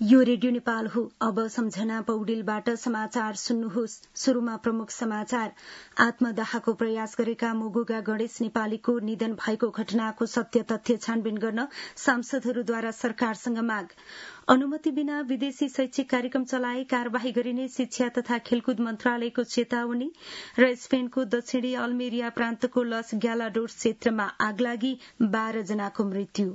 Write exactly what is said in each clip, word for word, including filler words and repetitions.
यो रेडियो नेपाल हो। अब सम्झना पौडेलबाट समाचार सुन्नुहोस्। शुरूमा प्रमुख समाचार। आत्मदाहको प्रयास गरेका मुगुगा गणेश नेपालीको निधन भएको घटनाको सत्य तथ्य छानबिन गर्न सांसदहरूद्वारा सरकारसँग माग। अनुमति बिना विदेशी शैक्षिक कार्यक्रम चलाए कार्यवाही गरिने शिक्षा तथा खेलकुद मन्त्रालयको चेतावनी र स्पेनको दक्षिणी अल्मेरिया प्रान्तको लस ग्यालाडोर्स क्षेत्रमा आगलागी, बाह्र जनाको मृत्यु।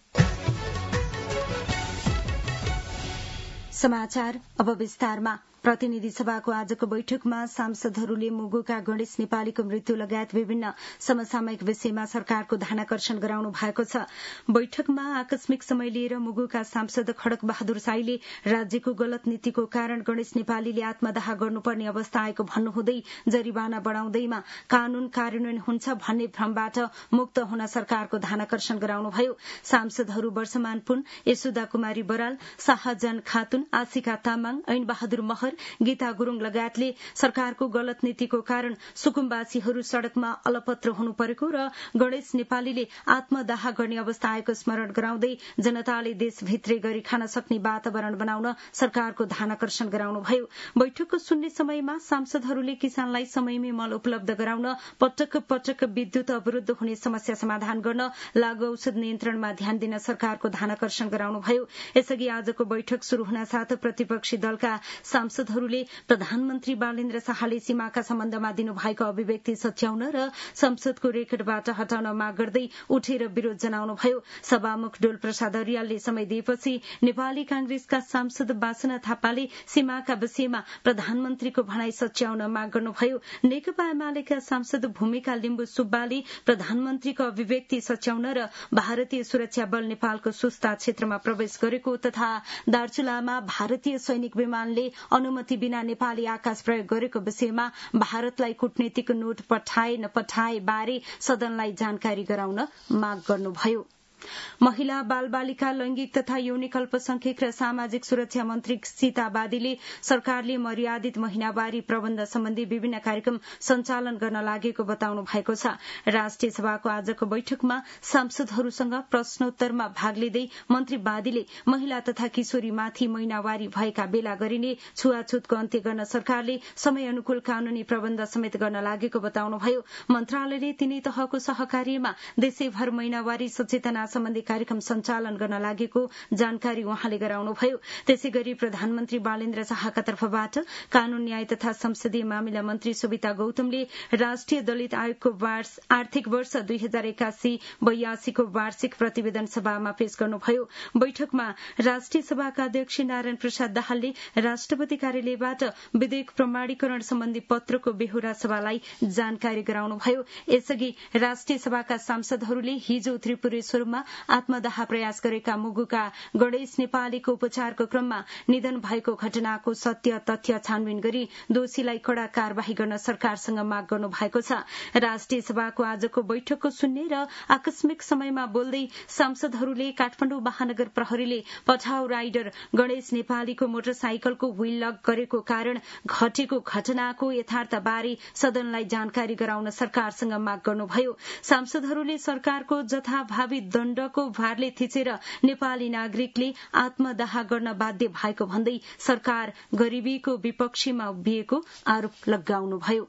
समाचार अब विस्तारमा। प्रतिनिधि सभाको आजको बैठकमा सांसदहरूले मुगुका गणेश नेपालीको मृत्यु लगायत विभिन्न समसामयिक विषयमा सरकारको ध्यानाकर्षण गराउनु भएको छ। बैठकमा आकस्मिक समय लिएर मुगुका सांसद खड्क बहादुर साईले राज्यको गलत नीतिको कारण गणेश नेपालीले आत्मदाह गर्नुपर्ने अवस्था आएको भन्नुहुँदै जरिवाना बढ़ाउँदैमा कानून कार्यान्वयन हुन्छ भन्ने भ्रमबाट मुक्त हुन सरकारको ध्यानाकर्षण गराउनुभयो। सांसदहरू वर्षमान पुन, यशोदा कुमारी बराल, शाहजहान खातुन, आशिका तामाङ, ऐन बहादुर महर, गीता गुरूङ लगायतले सरकारको गलत नीतिको कारण सुकुम्बासीहरू सड़कमा अलपत्र हुनु परेको र गणेश नेपालीले आत्मदाह गर्ने अवस्था आएको स्मरण गराउँदै जनताले देशभित्रै गरी खान सक्ने वातावरण बनाउन सरकारको ध्यानाकर्षण गराउनुभयो। बैठकको सुन्ने समयमा सांसदहरूले किसानलाई समयमै मल उपलब्ध गराउन, पटक पटक विद्युत अवरूद्ध हुने समस्या समाधान गर्न, लागू औषध नियन्त्रणमा ध्यान दिन सरकारको ध्यानाकर्षण गराउनुभयो। यसअघि आजको बैठक शुरू हुन साथ प्रतिपक्षी दलका सांसद हरूले प्रधानमन्त्री बालेन्द्र शाहले सीमाका सम्बन्धमा दिनुभएको अभिव्यक्ति सच्याउन र संसदको रेकर्डबाट हटाउन माग गर्दै उठेर विरोध जनाउनुभयो। सभामुख डोल प्रसाद अर्यालले समय दिएपछि नेपाली कांग्रेसका सांसद बासना थापाले सीमाका विषयमा प्रधानमन्त्रीको भनाई सच्याउन माग गर्नुभयो। नेकपा एमालेका सांसद भूमिका लिम्बु सुब्बाले प्रधानमन्त्रीको अभिव्यक्ति सच्याउन र भारतीय सुरक्षा बल नेपालको सुस्ता क्षेत्रमा प्रवेश गरेको तथा दार्चुलामा भारतीय सैनिक विमानले अनुमति बिना नेपाली आकाश प्रयोग गरेको विषयमा भारतलाई कूटनीतिक नोट पठाए नपठाए बारे सदनलाई जानकारी गराउन माग गर्नुभयो। महिला, बाल बालिका, लैंगिक तथा यौनिक अल्पसंख्यक र सामाजिक सुरक्षा मन्त्री सीता बादीले सरकारले मर्यादित महिनावारी प्रबन्ध सम्बन्धी विभिन्न कार्यक्रम सञ्चालन गर्न लागेको बताउनु भएको छ। राष्ट्रिय सभाको आजको बैठकमा सांसदहरूसँग प्रश्नोत्तरमा भाग लिँदै मन्त्री बादीले महिला तथा किशोरीमाथि महिनावारी भएका बेला गरिने छुवाछुतको अन्त्य गर्न सरकारले समय अनुकूल कानूनी प्रबन्ध समेत गर्न लागेको बताउनुभयो। मन्त्रालयले तिनै तहको सहकार्यमा देशैभर महिनावारी सचेतना सम्बन्धी कार्यक्रम सञ्चालन गर्न लागेको जानकारी उहाँले गराउनुभयो। त्यसै गरी प्रधानमन्त्री बालेन्द्र शाहका तर्फबाट कानून, न्याय तथा संसदीय मामिला मन्त्री सुविता गौतमले राष्ट्रिय दलित आयोगको आर्थिक वर्ष दुई हजार एकासी बयासीको वार्षिक प्रतिवेदन सभामा पेश गर्नुभयो। बैठकमा राष्ट्रिय सभाका अध्यक्ष नारायण प्रसाद दाहालले राष्ट्रपति कार्यालयबाट विधेयक प्रमाणीकरण सम्बन्धी पत्रको बेहोरा सभालाई जानकारी गराउनुभयो। यसअघि राष्ट्रिय सभाका सांसदहरूले हिजो त्रिपुरेश्वरमा आत्मदाह प्रयास गरेका मुगुका गणेश नेपालीको उपचारको क्रममा निधन भएको घटनाको सत्य तथ्य छानबिन गरी दोषीलाई कड़ा कार्यवाही गर्न सरकारसँग माग गर्नु भएको छ। राष्ट्रिय सभाको आजको बैठकको सुन्ने र आकस्मिक समयमा बोल्दै सांसदहरूले काठमाडौँ महानगर प्रहरीले पठाउ राइडर गणेश नेपालीको मोटरसाइकलको व्हील लक गरेको कारण घटेको घटनाको यथार्थबारे सदनलाई जानकारी गराउन सरकारसँग माग गर्नुभयो। सांसदहरूले सरकारको जथाभावी दण्डको भारले थिचेर नेपाली नागरिकले आत्मदाह गर्न बाध्य भएको भन्दै सरकार गरीबीको विपक्षीमा उभिएको आरोप लगाउनुभयो।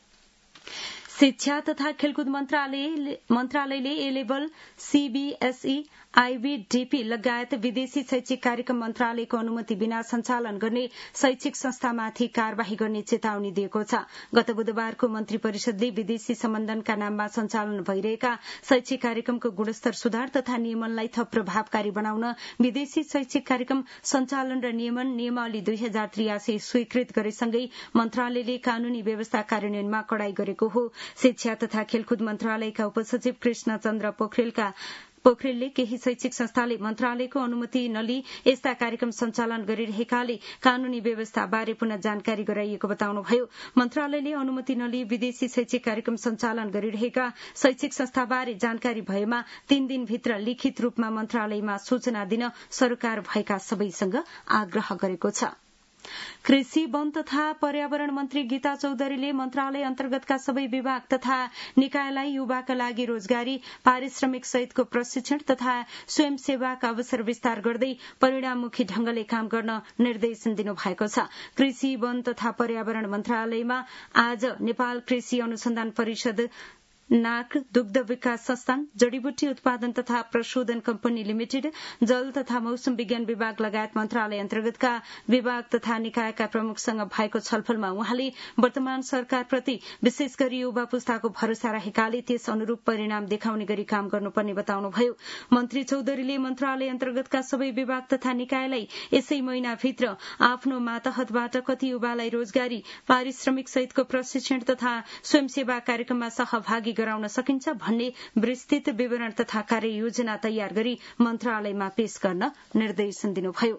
शिक्षा तथा खेलकुद मन्त्रालयले मन्त्रालयले ए लेभल, सीबीएसई, आईबीडीपी लगायत विदेशी शैक्षिक कार्यक्रम मन्त्रालयको अनुमति बिना सञ्चालन गर्ने शैक्षिक संस्थामाथि कार्यवाही गर्ने चेतावनी दिएको छ। गत बुधबारको मन्त्री परिषदले विदेशी सम्बन्धनका नाममा सञ्चालन भइरहेका शैक्षिक कार्यक्रमको गुणस्तर सुधार तथा नियमनलाई थप प्रभावकारी बनाउन विदेशी शैक्षिक कार्यक्रम सञ्चालन र नियमन नियमावली दुई हजार त्रियासी स्वीकृत गरेसँगै मन्त्रालयले कानूनी व्यवस्था कार्यान्वयनमा कडाई गरेको हो। शिक्षा तथा खेलकुद मन्त्रालयका उपसचिव कृष्ण चन्द्र पोखरेलका पोखरेलले केही शैक्षिक संस्थाले मन्त्रालयको अनुमति नलिई यस्ता कार्यक्रम सञ्चालन गरिरहेकाले कानूनी व्यवस्था बारे पुनः जानकारी गराइएको बताउनुभयो। मन्त्रालयले अनुमति नलिई विदेशी शैक्षिक कार्यक्रम सञ्चालन गरिरहेका शैक्षिक संस्थाबारे जानकारी भएमा तीन दिनभित्र लिखित रूपमा मन्त्रालयमा सूचना दिन सरकार भएका सबैसँग आग्रह गरेको छ। कृषि वन तथा पर्यावरण मन्त्री गीता चौधरीले मन्त्रालय अन्तर्गतका सबै विभाग तथा निकायलाई युवाका लागि रोजगारी, पारिश्रमिक सहितको प्रशिक्षण तथा स्वयंसेवाका अवसर विस्तार गर्दै परिणाममुखी ढंगले काम गर्न निर्देशन दिनुभएको छ। कृषि वन तथा पर्यावरण मन्त्रालयमा आज नेपाल कृषि अनुसन्धान परिषद, नाक, दुग्ध विकास संस्थान, जड़ीबुटी उत्पादन तथा प्रशोधन कम्पनी लिमिटेड, जल तथा मौसम विज्ञान विभाग लगायत मन्त्रालय अन्तर्गतका विभाग तथा निकायका प्रमुखसँग भएको छलफलमा उहाँले वर्तमान सरकारप्रति विशेष गरी युवा पुस्ताको भरोसा रहेकाले त्यस अनुरूप परिणाम देखाउने गरी काम गर्नुपर्ने बताउनुभयो। मन्त्री चौधरीले मन्त्रालय अन्तर्गतका सबै विभाग तथा निकायलाई यसै महिनाभित्र आफ्नो मातहतबाट कति युवालाई रोजगारी, पारिश्रमिक सहितको प्रशिक्षण तथा स्वयंसेवा कार्यक्रममा सहभागी गराउन सकिन्छ भन्ने विस्तृत विवरण तथा कार्ययोजना तयार गरी मन्त्रालयमा पेश गर्न निर्देशन दिनुभयो।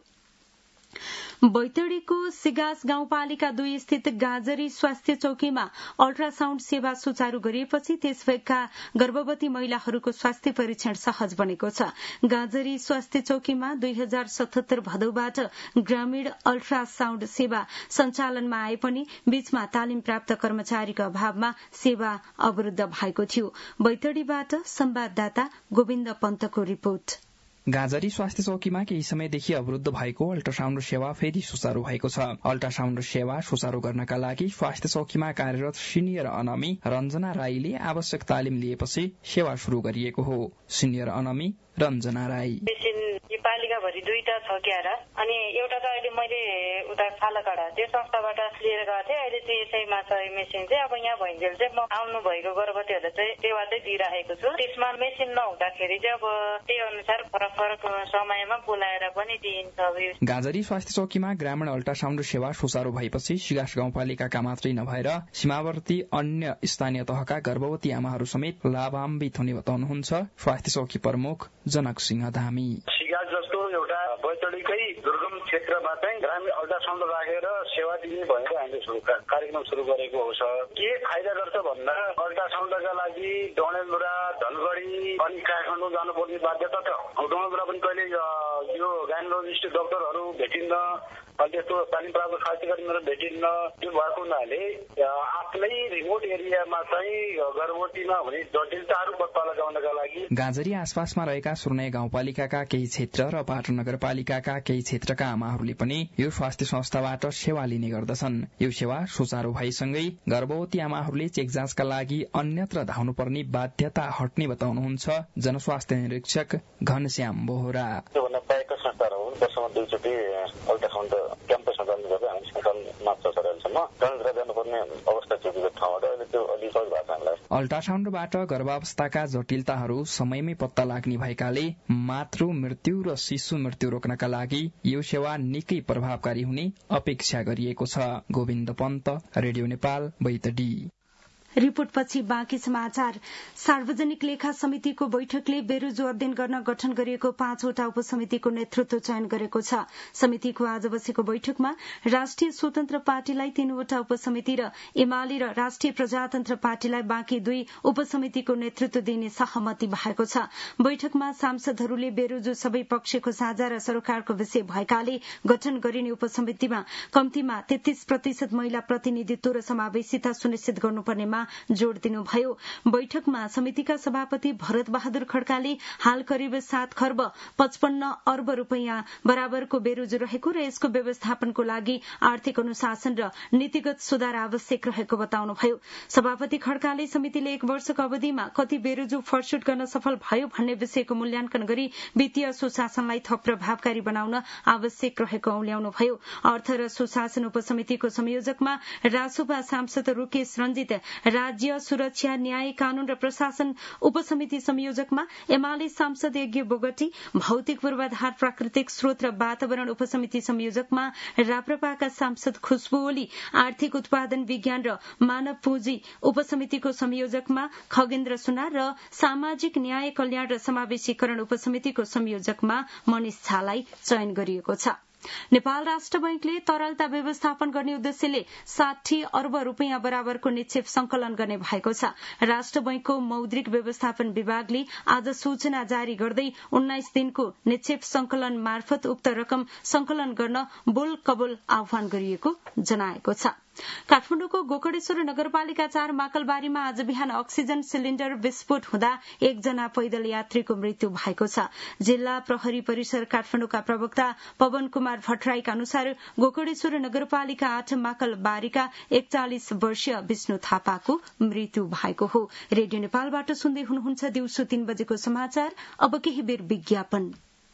बैतडीको सिगास गाउँपालिका दुई स्थित गाजरी स्वास्थ्य चौकीमा अल्ट्रासाउण्ड सेवा सुचारू गरिएपछि त्यसका गर्भवती महिलाहरूको स्वास्थ्य परीक्षण सहज बनेको छ। गाजरी स्वास्थ्य चौकीमा दुई हजार सतहत्तर भदौबाट ग्रामीण अल्ट्रासाउण्ड सेवा सञ्चालनमा आए पनि बीचमा तालिम प्राप्त कर्मचारीको अभावमा सेवा अवरूद्ध भएको थियो। बैतडीबाट संवाददाता गोविन्द पन्तको रिपोर्ट। गाजरी स्वास्थ्य चौकीमा केही समयदेखि अवरुद्ध भएको अल्ट्रासाउण्ड सेवा फेरि सुचारू भएको छ। अल्ट्रासाउण्ड सेवा सुचारू गर्नका लागि स्वास्थ्य चौकीमा कार्यरत सिनियर अनमी रञ्जना राईले आवश्यक तालिम लिएपछि सेवा शुरू गरिएको हो। सिनियर अनमी रञ्जना राई पालिकाभरि दुईटा छ क्यार अनि एउटा त अहिले मैले उता फालाकाडा त्यो संस्थाबाट लिएर गएको थिएँ। अहिले चाहिँ यसैमा छ मेसिन चाहिँ अब यहाँ भइन्जेल चाहिँ म आउनु भएको गर्भवतीहरूलाई चाहिँ सेवा चाहिँ दिइराखेको छु। त्यसमा मेसिन नहुँदाखेरि चाहिँ अब त्यही अनुसार फरक फरक समयमा बोलाएर पनि दिइन्छ। गाजरी स्वास्थ्य चौकीमा ग्रामीण अल्ट्रासाउण्ड सेवा सुचारू भएपछि सिगास गाउँपालिकाका मात्रै नभएर सीमावर्ती अन्य स्थानीय तहका गर्भवती आमाहरू समेत लाभान्वित हुने बताउनुहुन्छ स्वास्थ्य चौकी प्रमुख जनक सिंह धामी। जस्तो एउटा बैतडीकै दुर्गम क्षेत्रमा चाहिँ ग्रामीण अल्ट्रासाउण्ड राखेर सेवा दिने भनेर हामीले कार्यक्रम सुरु गरेको हो। के फाइदा गर्छ भन्दा अल्ट्रासाउण्डका लागि डडेलधुरा, धनगढी अनि काठमाडौँ जानुपर्ने बाध्यता छ। डडेलधुरा पनि कहिले यो गाइनोलोजिस्ट डाक्टरहरू भेटिन्न, त्यस्तो तालिम प्राप्त स्वास्थ्य कर्मीहरू भेटिन्न। त्यो भएको हुनाले आफ्नै रिमोट एरियामा चाहिँ गर्भवतीमा हुने जटिलताहरू पत्ता लगाउनका लागि गाजरी आसपासमा रहेका सुर्नाई गाउँपालिकाका केही क्षेत्र र पाटन नगरपालिकाका केही क्षेत्रका आमाहरूले पनि यो स्वास्थ्य संस्थाबाट सेवा लिने गर्दछन्। यो सेवा सुचारू भएसँगै गर्भवती आमाहरूले चेक जाँचका लागि अन्यत्र धाउनुपर्ने बाध्यता हट्ने बताउनुहुन्छ जनस्वास्थ्य निरीक्षक घनश्याम बोहरा। वर्षमा दुईचोटि अल्ट्रासाउण्ड क्याम्पसमा जानु गर्दा हामी सञ्चालन मात्र सरेलसम्म डडेलधुरा जानुपर्ने अवस्था चुकेको ठाउँबाट अहिले त्यो अलि सहज भएको छ हामीलाई। अल्ट्रासाउण्डबाट गर्भावस्थाका जटिलताहरू समयमै पत्ता लाग्ने भएकाले मातृ मृत्यु र शिशु मृत्यु रोक्नका लागि यो सेवा निकै प्रभावकारी हुने अपेक्षा गरिएको छ। गोविन्द पन्त, रेडियो नेपाल, बैतडी। रिपोर्टपछि बाँकी समाचार। सार्वजनिक लेखा समितिको बैठकले बेरोजगार अध्ययन गर्न गठन गरिएको पाँचवटा उपसमितिको नेतृत्व चयन गरेको छ। समितिको आज बसेको बैठकमा राष्ट्रिय स्वतन्त्र पार्टीलाई तीनवटा उपसमिति र एमाले र राष्ट्रिय प्रजातन्त्र पार्टीलाई बाँकी दुई उपसमितिको नेतृत्व दिने सहमति भएको छ। बैठकमा सांसदहरूले बेरोजु सबै पक्षको साझा र सरकारको विषय भएकाले गठन गरिने उपसमितिमा कम्तीमा तेत्तीस प्रतिशत महिला प्रतिनिधित्व र समावेशिता सुनिश्चित गर्नुपर्नेमा जोड़ दिनुभयो। बैठकमा समितिका सभापति भरत बहादुर खड्काले हाल करिब सात खर्ब पचपन्न अर्ब रूपियाँ बराबरको बेरोजु रहेको र यसको व्यवस्थापनको लागि आर्थिक अनुशासन र नीतिगत सुधार आवश्यक रहेको बताउनुभयो। सभापति खड्काले समितिले एक वर्षको अवधिमा कति बेरोजु फर्सुट गर्न सफल भयो भन्ने विषयको मूल्याङ्कन गरी वित्तीय सुशासनलाई थप प्रभावकारी बनाउन आवश्यक रहेको औल्याउनुभयो। अर्थ र सुशासन उपसमितिको संयोजकमा रासोपा सांसद रूकेश रञ्जित, राज्य सुरक्षा न्याय कानून र प्रशासन उपसमिति संयोजकमा एमाले सांसद यज्ञ बोगटी, भौतिक पूर्वाधार प्राकृतिक स्रोत र वातावरण उपसमिति संयोजकमा राप्रपाका सांसद खुशबु ओली, आर्थिक उत्पादन विज्ञान र मानव पुँजी उपसमितिको संयोजकमा खगेन्द्र सुनार र सामाजिक न्याय कल्याण र समावेशीकरण उपसमितिको संयोजकमा मनिष झालाई चयन गरिएको छ। नेपाल राष्ट्र बैंकले तरलता व्यवस्थापन गर्ने उद्देश्यले साठी अर्ब रूपियाँ बराबरको निक्षेप संकलन गर्ने भएको छ। राष्ट्र बैंकको मौद्रिक व्यवस्थापन विभागले आज सूचना जारी गर्दै उन्नाइस दिनको निक्षेप संकलन मार्फत उक्त रकम संकलन गर्न बोल कबोल आह्वान गरिएको जनाएको छ। काठमाडौँको गोकर्णेश्वर नगरपालिका चार माकलबारीमा आज बिहान अक्सिजन सिलिण्डर विस्फोट हुँदा एकजना पैदल यात्रीको मृत्यु भएको छ। जिल्ला प्रहरी परिसर काठमाडौँका प्रवक्ता पवन कुमार भट्टराईका अनुसार गोकर्णेश्वर नगरपालिका आठ माकलबारीका एकचालिस वर्षीय विष्णु थापाको मृत्यु भएको हो। रेडियो नेपालबाट सुन्दै हुनुहुन्छ दिउँसो तीन बजेको समाचार। अब केही बेर विज्ञापन।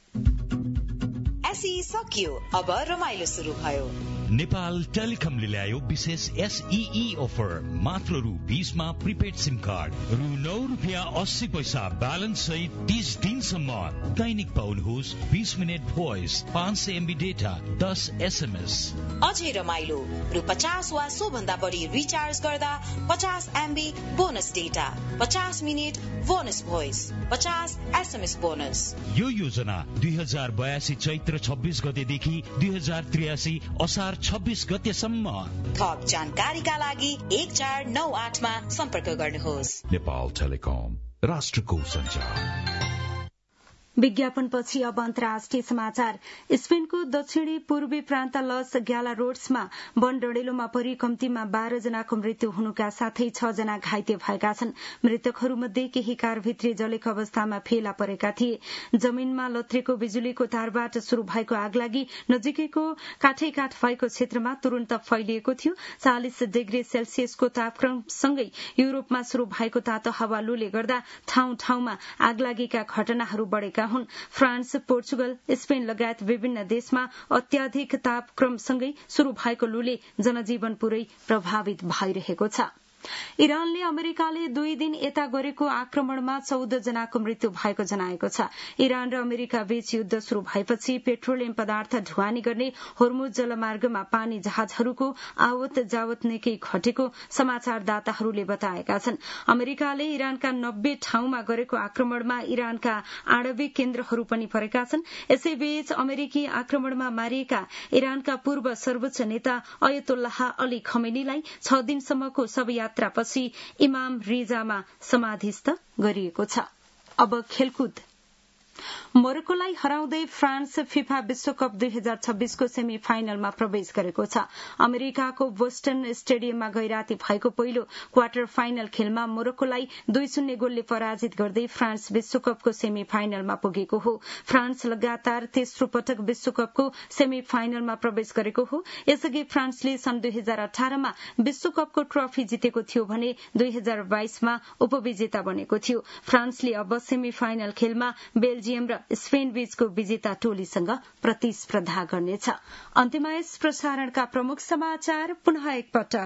एसई सकियो, अब रमाइलो शुरू भयो। नेपाल टेलिकमले ल्यायो विशेष एसईई अफर। मात्र रु बीसमा प्रिपेड सिम कार्ड, रु नौ रुपियाँ अस्सी पैसा ब्यालेन्स सहित तीस दिनसम्म दैनिक पाउनुहोस् बीस मिनट भोइस, पाँच सय एमबी डेटा, दस एसएमएस। अझै रमाइलो, रु पचास वा सो भन्दा बढी रिचार्ज गर्दा पचास एमबी बोनस डेटा, पचास मिनट बोनस भोइस, पचास एसएमएस बोनस। यो योजना दुई हजार बयासी चैत्र छब्बीस गतेदेखि दुई हजार त्रियासी असार छब्बीस गतेसम्म। थप जानकारीका लागि एक चार नौ आठमा सम्पर्क गर्नुहोस्। नेपाल टेलिकम, राष्ट्रको सञ्चार। विज्ञापनपछि अब अन्तर्राष्ट्रिय समाचार। स्पेनको दक्षिणी पूर्वी प्रान्त लस ग्यालारोड्समा वन डढेलोमा परि कम्तीमा बाह्र जनाको मृत्यु हुनुका साथै छ जना घाइते भएका छन्। मृतकहरूमध्ये केही कारभित्री जलेको अवस्थामा फेला परेका थिए। जमीनमा लत्रेको बिजुलीको तारबाट शुरू भएको आगलागी नजिकैको काठै काठ भएको क्षेत्रमा तुरन्त फैलिएको थियो। चालिस डिग्री सेल्सियसको तापक्रमसँगै युरोपमा शुरू भएको तातो हावालुले गर्दा ठाउँ ठाउँमा आगलागीका घटनाहरू बढेका हुन्। फ्रान्स, पोर्चुगल, स्पेन लगायत विभिन्न देशमा अत्याधिक तापक्रमसँगै शुरू भएको लूले जनजीवन पूरै प्रभावित भइरहेको छ। इरानले अमेरिकाले दुई दिन यता गरेको आक्रमणमा चौध जनाको मृत्यु भएको जनाएको छ। इरान र अमेरिका बीच युद्ध शुरू भएपछि पेट्रोलियम पदार्थ ढुवानी गर्ने होर्मुज जलमार्गमा पानी जहाजहरूको आवत जावत निकै घटेको समाचारदाताहरूले बताएका छन्। अमेरिकाले इरानका नब्बे ठाउँमा गरेको आक्रमणमा इरानका आणविक केन्द्रहरू पनि परेका छन्। यसैबीच अमेरिकी आक्रमणमा मारिएका इरानका पूर्व सर्वोच्च नेता अयतोल्लाह अली खमेनीलाई छ दिनसम्मको शव यात्रापछि इमाम रिजामा समाधिस्थ गरिएको छ। अब खेलकुद। मोरक्कोलाई हराउँदै फ्रान्स फिफा विश्वकप दुई हजार छब्बीसको सेमी फाइनलमा प्रवेश गरेको छ। अमेरिकाको बोस्टन स्टेडियममा गैराती भएको पहिलो क्वार्टर फाइनल खेलमा मोरक्कोलाई दुई शून्य गोलले पराजित गर्दै फ्रान्स विश्वकपको सेमी फाइनलमा पुगेको हो। फ्रान्स लगातार तेस्रो पटक विश्वकपको सेमी फाइनलमा प्रवेश गरेको हो। यसअघि फ्रान्सले सन् दुई हजार अठारमा विश्वकपको ट्रफी जितेको थियो भने दुई हजार बाइसमा उपविजेता बनेको थियो। फ्रान्सले अब सेमी फाइनल खेलमा बेल्जियम र स्पेन बीचको विजेता टोलीसँग प्रतिस्पर्धा गर्नेछ। अन्त्यमा यस प्रसारणका प्रमुख समाचार पुनः एकपटक।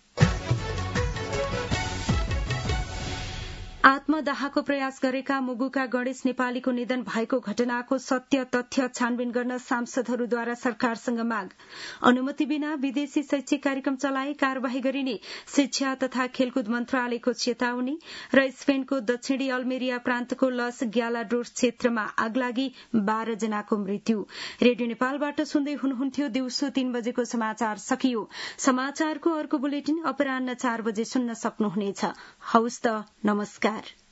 आत्मदाहको प्रयास गरेका मुगुका गणेश नेपालीको निधन भएको घटनाको सत्य तथ्य छानबिन गर्न सांसदहरूद्वारा सरकारसँग माग। अनुमति बिना विदेशी शैक्षिक कार्यक्रम चलाए कार्यवाही गरिने शिक्षा तथा खेलकुद मन्त्रालयको चेतावनी। र स्पेनको दक्षिणी अल्मेरिया प्रान्तको लस ग्यालाड्रोस क्षेत्रमा आगलागी, बाह्र जनाको मृत्यु। रेडियो नेपालबाट सुन्दै हुनुहुन्थ्यो दिउँसो तीन बजेको समाचार सकियो। समाचारको अर्को बुलेटिन अपराह्न चार बजे सुन्न सक्नुहुनेछ। हौस् त, नमस्कार।